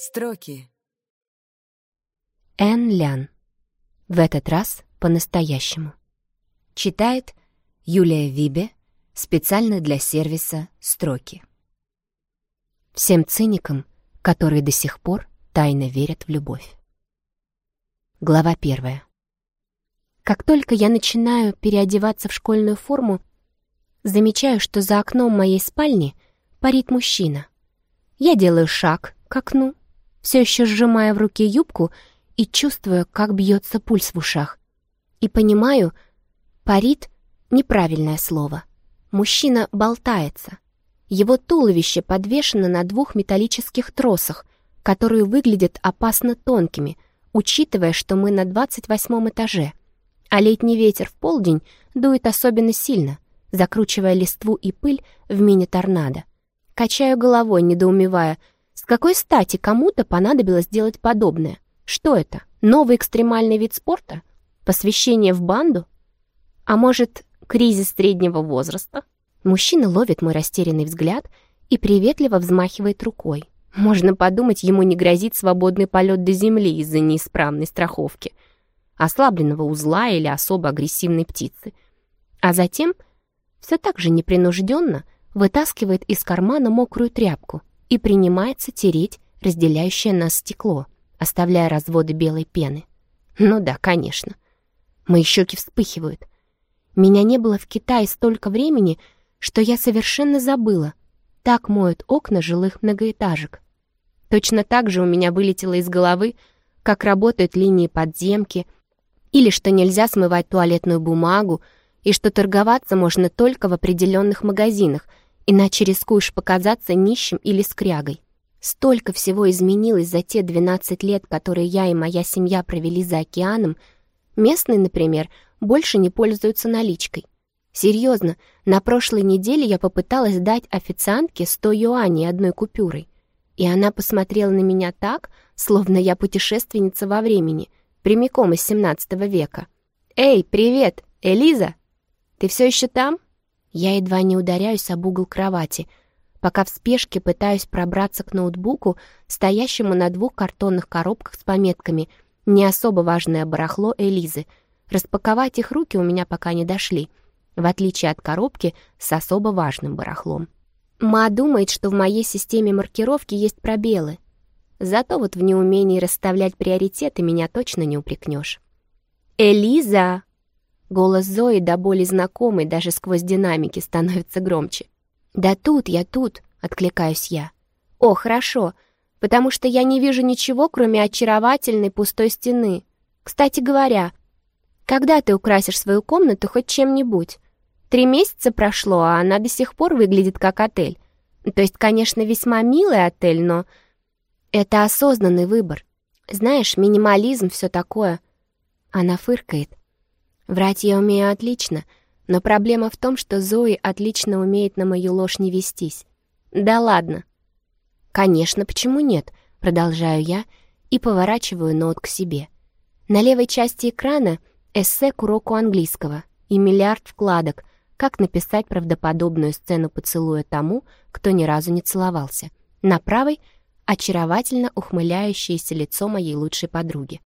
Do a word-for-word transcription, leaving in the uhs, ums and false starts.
Строки. Эн Лян. В этот раз по-настоящему. Читает Юлия Вибе специально для сервиса «Строки». Всем циникам, которые до сих пор тайно верят в любовь. Глава первая. Как только я начинаю переодеваться в школьную форму, замечаю, что за окном моей спальни парит мужчина. Я делаю шаг к окну, все еще сжимая в руке юбку и чувствуя, как бьется пульс в ушах. И понимаю, парит — неправильное слово. Мужчина болтается. Его туловище подвешено на двух металлических тросах, которые выглядят опасно тонкими, учитывая, что мы на двадцать восьмом этаже, а летний ветер в полдень дует особенно сильно, закручивая листву и пыль в мини-торнадо. Качаю головой, недоумевая, с какой стати кому-то понадобилось делать подобное? Что это? Новый экстремальный вид спорта? Посвящение в банду? А может, кризис среднего возраста? Мужчина ловит мой растерянный взгляд и приветливо взмахивает рукой. Можно подумать, ему не грозит свободный полет до земли из-за неисправной страховки, ослабленного узла или особо агрессивной птицы. А затем все так же непринужденно вытаскивает из кармана мокрую тряпку и принимается тереть разделяющее нас стекло, оставляя разводы белой пены. Ну да, конечно. Мои щеки вспыхивают. Меня не было в Китае столько времени, что я совершенно забыла. Так моют окна жилых многоэтажек. Точно так же у меня вылетело из головы, как работают линии подземки, или что нельзя смывать туалетную бумагу, и что торговаться можно только в определенных магазинах, иначе рискуешь показаться нищим или скрягой. Столько всего изменилось за те двенадцать лет, которые я и моя семья провели за океаном. Местные, например, больше не пользуются наличкой. Серьезно, на прошлой неделе я попыталась дать официантке сто юаней одной купюрой, и она посмотрела на меня так, словно я путешественница во времени, прямиком из семнадцатого века. «Эй, привет, Элиза! Ты все еще там?» Я едва не ударяюсь об угол кровати, пока в спешке пытаюсь пробраться к ноутбуку, стоящему на двух картонных коробках с пометками «Не особо важное барахло Элизы». Распаковать их руки у меня пока не дошли, в отличие от коробки с особо важным барахлом. Ма думает, что в моей системе маркировки есть пробелы. Зато вот в неумении расставлять приоритеты меня точно не упрекнешь. «Элиза!» Голос Зои до боли знакомый, даже сквозь динамики, становится громче. «Да тут, я тут», — откликаюсь я. «О, хорошо, потому что я не вижу ничего, кроме очаровательной пустой стены. Кстати говоря, когда ты украсишь свою комнату хоть чем-нибудь? Три месяца прошло, а она до сих пор выглядит как отель. То есть, конечно, весьма милый отель, но это осознанный выбор. Знаешь, минимализм, все такое». Она фыркает. Врать я умею отлично, но проблема в том, что Зои отлично умеет на мою ложь не вестись. Да ладно. Конечно, почему нет? Продолжаю я и поворачиваю ноут к себе. На левой части экрана эссе к уроку английского и миллиард вкладок, как написать правдоподобную сцену поцелуя тому, кто ни разу не целовался. На правой — очаровательно ухмыляющееся лицо моей лучшей подруги.